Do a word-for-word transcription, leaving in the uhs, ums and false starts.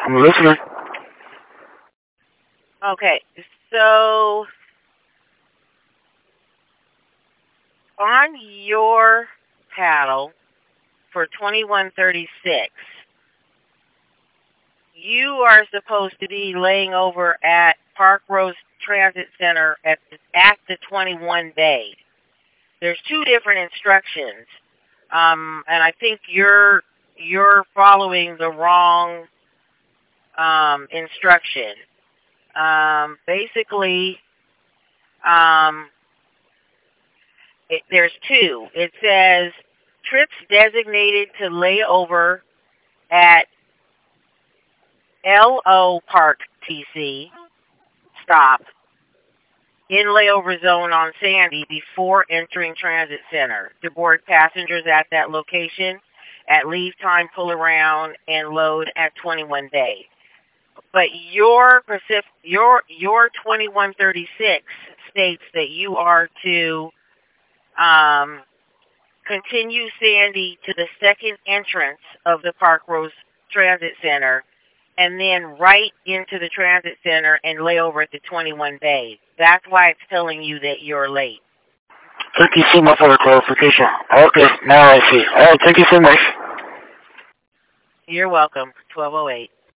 I'm listening. Okay, so on your paddle for twenty-one thirty-six, you are supposed to be laying over at Park Rose Transit Center at the, at the twenty-one bay. There's two different instructions, um, and I think you're you're following the wrong um, instruction. Um, basically, um, it, there's two. It says trips designated to lay over at L O Park T C, stop, in layover zone on Sandy before entering Transit Center. To board passengers at that location, at leave time, pull around, and load at twenty-one bay. But your Pacific, your your twenty-one thirty-six states that you are to um, continue Sandy to the second entrance of the Park Rose Transit Center, and then right into the Transit Center and lay over at the twenty-one bay. That's why it's telling you that you're late. Thank you so much for the clarification. Okay, now I see. All right, thank you so much. You're welcome. twelve oh eight.